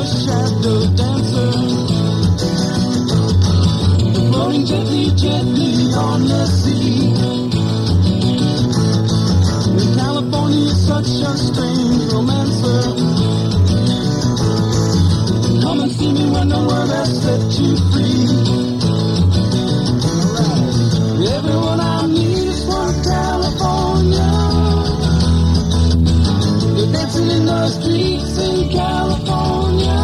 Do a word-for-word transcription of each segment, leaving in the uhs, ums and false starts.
shadow dancer, floating gently, gently on the sea. And California is such a strange romancer. Come and see me when the world has set you free. Everyone I meet is from California. They're dancing in the streets in California.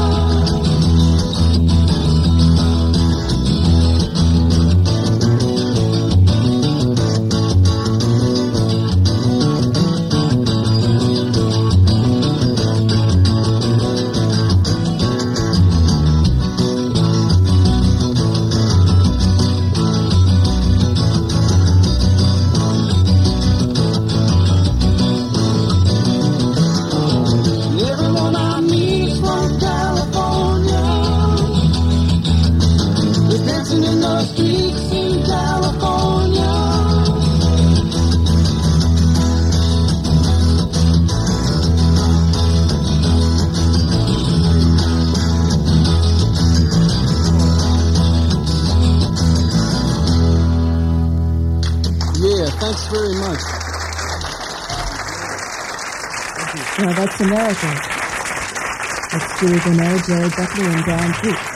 Thanks very much. Well, that's America. That's Julie Bernard, Jerry Buckley, and Don Peake.